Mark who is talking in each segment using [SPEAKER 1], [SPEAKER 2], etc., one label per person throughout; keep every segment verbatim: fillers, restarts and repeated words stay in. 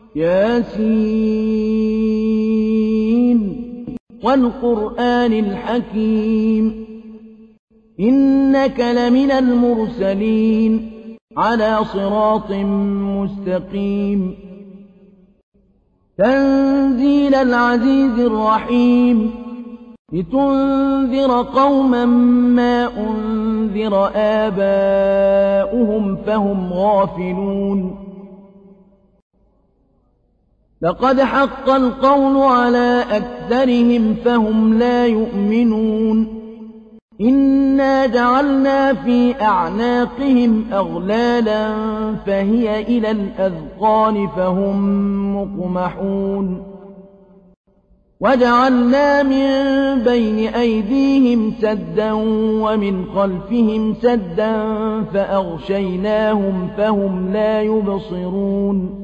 [SPEAKER 1] ياسين والقرآن الحكيم إنك لمن المرسلين على صراط مستقيم تنزيل العزيز الرحيم لتنذر قوما ما أنذر آباؤهم فهم غافلون لقد حق القول على أكثرهم فهم لا يؤمنون إنا جعلنا في أعناقهم أغلالا فهي إلى الأذقان فهم مقمحون وجعلنا من بين أيديهم سدا ومن خلفهم سدا فأغشيناهم فهم لا يبصرون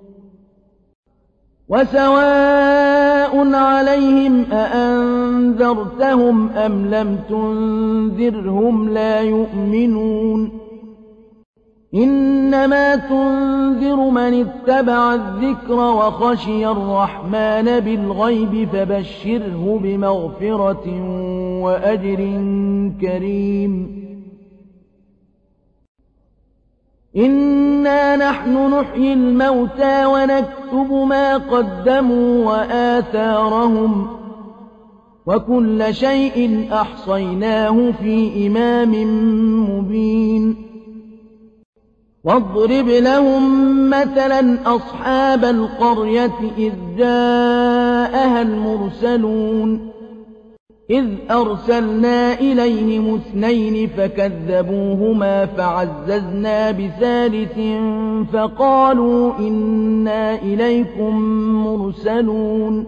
[SPEAKER 1] وسواء عليهم أأنذرتهم أم لم تنذرهم لا يؤمنون إنما تنذر من اتبع الذكر وخشي الرحمن بالغيب فبشره بمغفرة وأجر كريم إنا نحن نحيي الموتى ونكتب ما قدموا وآثارهم وكل شيء أحصيناه في إمام مبين واضرب لهم مثلا أصحاب القرية إذ جاءها المرسلون إذ أرسلنا إليهم اثنين فكذبوهما فعززنا بثالث فقالوا إنا إليكم مرسلون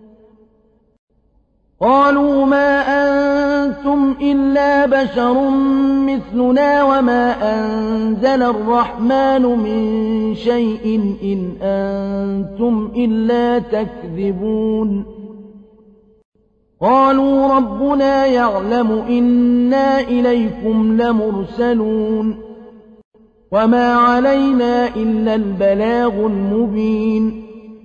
[SPEAKER 1] قالوا ما أنتم إلا بشر مثلنا وما أنزل الرحمن من شيء إن أنتم إلا تكذبون قالوا ربنا يعلم إنا إليكم لمرسلون وما علينا إلا البلاغ المبين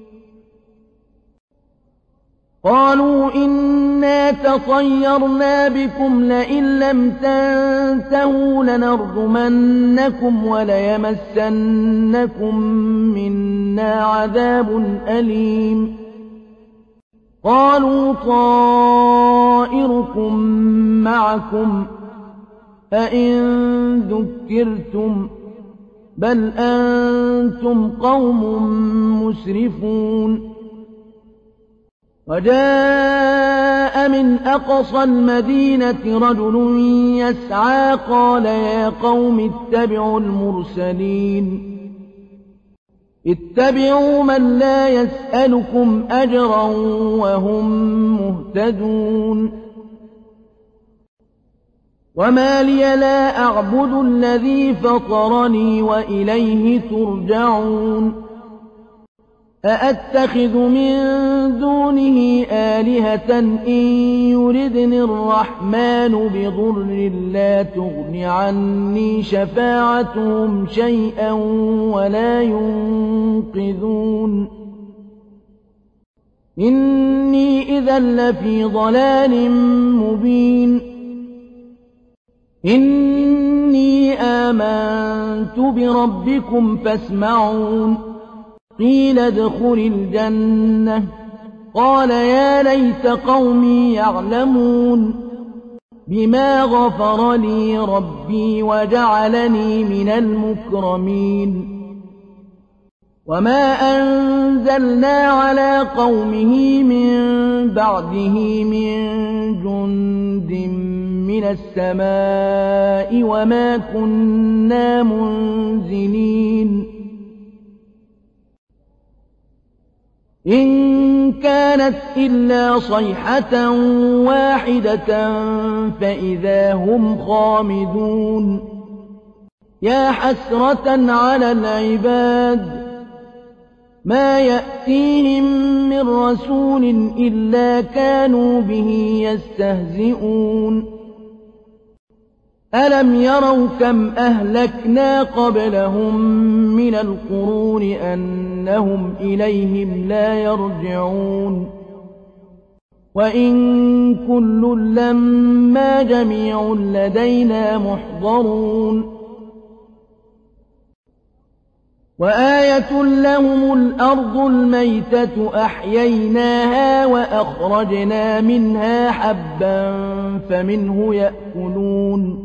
[SPEAKER 1] قالوا إنا تطيرنا بكم لئن لم تنتهوا لنرجمنكم وليمسنكم منا عذاب أليم قالوا طائركم معكم أئن ذكرتم بل أنتم قوم مسرفون وجاء من أقصى المدينة رجل يسعى قال يا قوم اتبعوا المرسلين اتبعوا من لا يسألكم أجرا وهم مهتدون وما لي لا أعبد الذي فطرني وإليه ترجعون أأتخذ من دونه آلهة إن يردني الرحمن بضر لا تغن عني شفاعتهم شيئا ولا ينقذون إني إذا لفي ضلال مبين إني آمنت بربكم فاسمعون قيل ادخل الجنة قال يا ليت قومي يعلمون بما غفر لي ربي وجعلني من المكرمين وما أنزلنا على قومه من بعده من جند من السماء وما كنا منزلين إن كانت إلا صيحة واحدة فإذا هم خامدون يا حسرة على العباد ما يأتيهم من رسول إلا كانوا به يستهزئون ألم يروا كم أهلكنا قبلهم من القرون أنهم إليهم لا يرجعون وإن كل لما جميع لدينا محضرون وآية لهم الأرض الميتة أحييناها وأخرجنا منها حبا فمنه يأكلون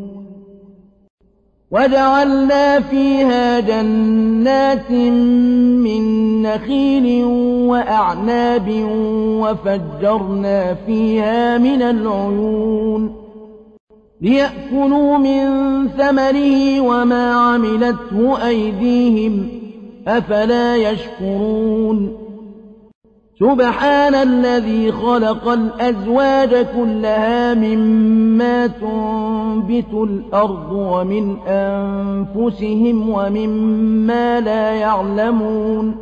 [SPEAKER 1] وجعلنا فيها جنات من نخيل وأعناب وفجرنا فيها من العيون ليأكلوا من ثمره وما عملته أيديهم أفلا يشكرون سبحان الذي خلق الأزواج كلها مما تنبت الأرض ومن أنفسهم ومما لا يعلمون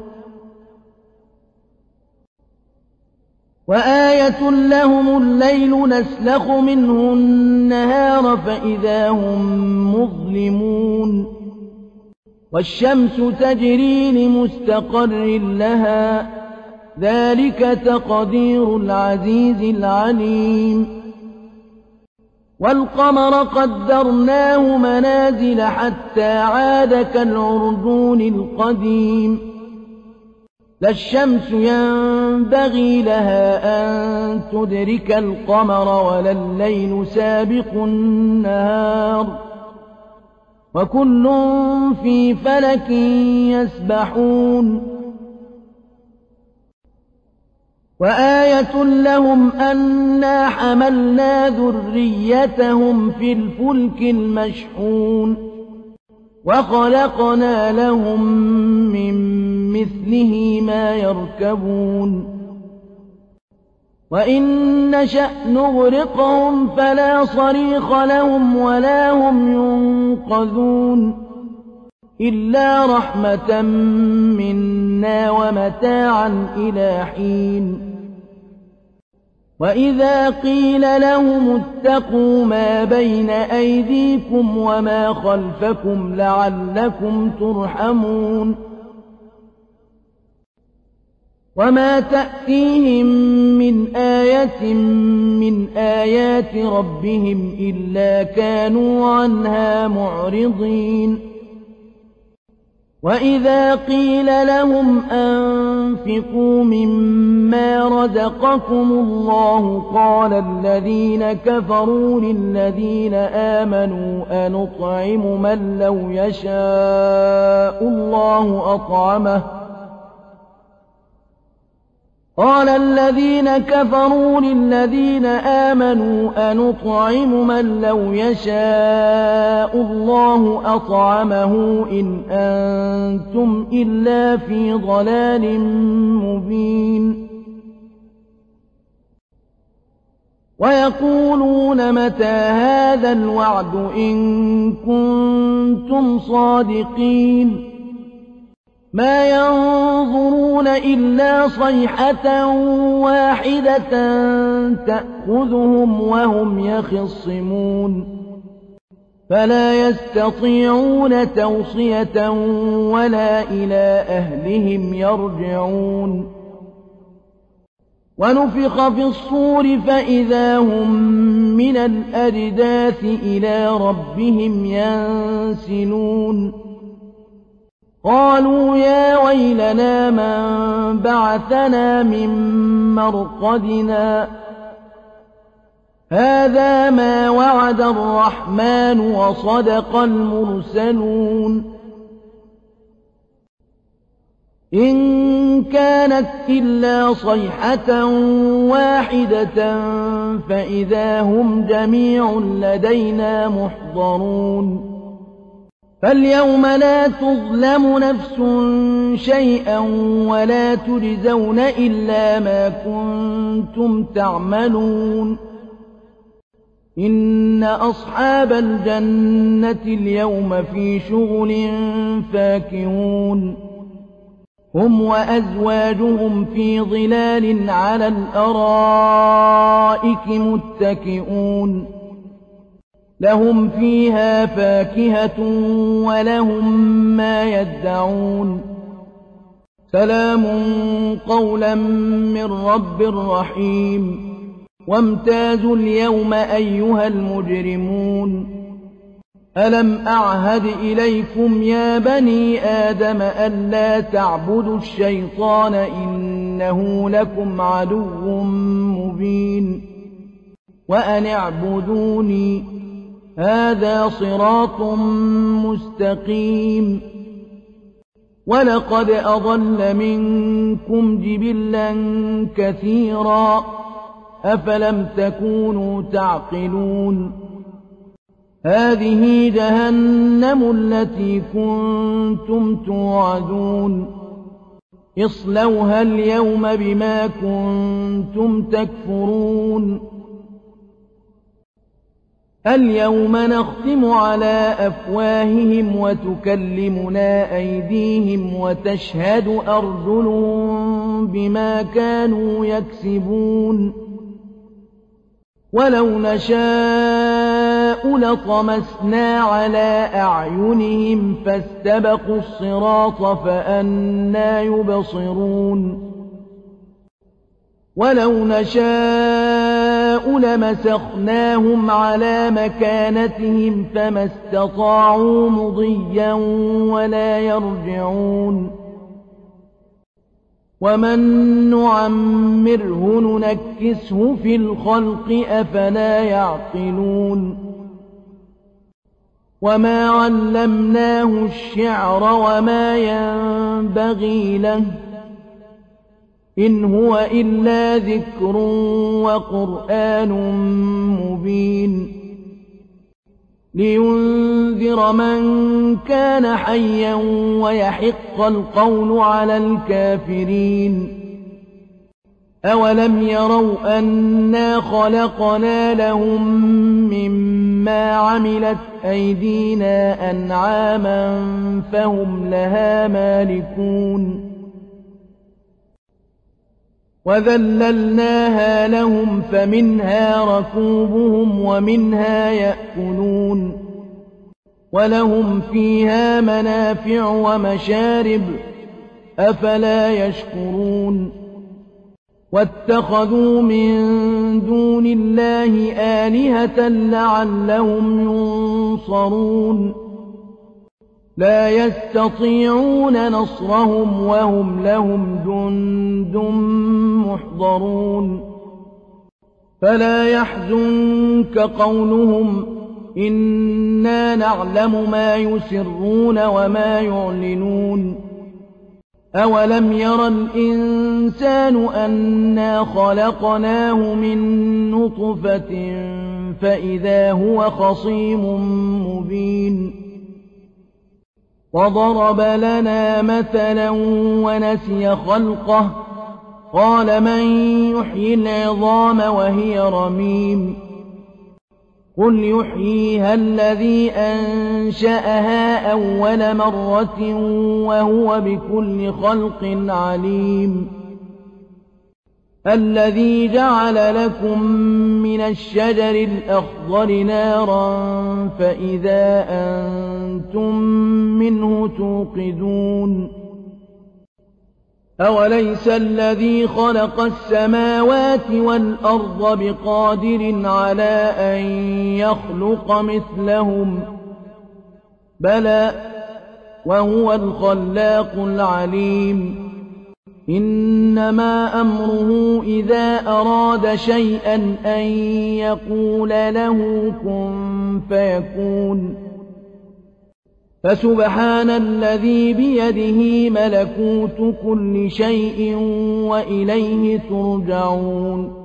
[SPEAKER 1] وآية لهم الليل نسلخ منه النهار فإذا هم مظلمون والشمس تجري لمستقر لها ذلك تقدير العزيز العليم والقمر قدرناه منازل حتى عاد كالعرجون القديم لا الشمس ينبغي لها أن تدرك القمر ولا الليل سابق النهار وكل في فلك يسبحون وآية لهم أنا حملنا ذريتهم في الفلك المشحون وخلقنا لهم من مثله ما يركبون وإن نشأ نغرقهم فلا صريخ لهم ولا هم ينقذون إلا رحمة منا ومتاعا إلى حين وإذا قيل لهم اتقوا ما بين أيديكم وما خلفكم لعلكم ترحمون وما تأتيهم من آية من آيات ربهم إلا كانوا عنها معرضين وإذا قيل لهم أنفقوا مما رزقكم الله قال الذين كفروا للذين آمنوا أنطعم من لو يشاء الله أطعمه قال الذين كفروا للذين آمنوا أنطعم من لو يشاء الله أطعمه إن أنتم إلا في ضلال مبين ويقولون متى هذا الوعد إن كنتم صادقين ما ينظرون إلا صيحة واحدة تأخذهم وهم يخصمون فلا يستطيعون توصية ولا إلى أهلهم يرجعون ونفخ في الصور فإذا هم من الأجداث إلى ربهم ينسلون قالوا يا ويلنا من بعثنا من مرقدنا هذا ما وعد الرحمن وصدق المرسلون إن كانت إلا صيحة واحدة فإذا هم جميع لدينا محضرون فاليوم لا تظلم نفس شيئا ولا تجزون إلا ما كنتم تعملون إن أصحاب الجنة اليوم في شغل فاكهون هم وأزواجهم في ظلال على الأرائك متكئون لهم فيها فاكهة ولهم ما يدعون سلام قولا من رب رحيم وامتازوا اليوم أيها المجرمون ألم أعهد إليكم يا بني آدم ألا تعبدوا الشيطان إنه لكم عدو مبين وأن اعبدوني هذا صراط مستقيم ولقد أضل منكم جبلا كثيرا أفلم تكونوا تعقلون هذه جهنم التي كنتم توعدون اصلوها اليوم بما كنتم تكفرون اليوم نختم على أفواههم وتكلمنا أيديهم وتشهد أرجلهم بما كانوا يكسبون ولو نشاء لطمسنا على أعينهم فاستبقوا الصراط فأنى يبصرون ولو نشاء لمسخناهم على مكانتهم فما استطاعوا مضيا ولا يرجعون ومن نعمره ننكسه في الخلق أفلا يعقلون وما علمناه الشعر وما ينبغي له إن هو إلا ذكر وقرآن مبين لينذر من كان حيا ويحق القول على الكافرين أولم يروا أنا خلقنا لهم مما عملت أيدينا أنعاما فهم لها مالكون وذللناها لهم فمنها ركوبهم ومنها يأكلون ولهم فيها منافع ومشارب أفلا يشكرون واتخذوا من دون الله آلهة لعلهم ينصرون لا يستطيعون نصرهم وهم لهم جند محضرون فلا يحزنك قولهم إنا نعلم ما يسرون وما يعلنون أولم ير الإنسان أنا خلقناه من نطفة فإذا هو خصيم مبين وضرب لنا مثلا ونسي خلقه قال من يحيي العظام وهي رميم قل يحييها الذي أنشأها أول مرة وهو بكل خلق عليم الذي جعل لكم من الشجر الأخضر نارا فإذا أنتم منه توقدون أوليس الذي خلق السماوات والأرض بقادر على أن يخلق مثلهم بلى وهو الخلاق العليم إنما أمره إذا أراد شيئا أن يقول له كن فيكون فسبحان الذي بيده ملكوت كل شيء وإليه ترجعون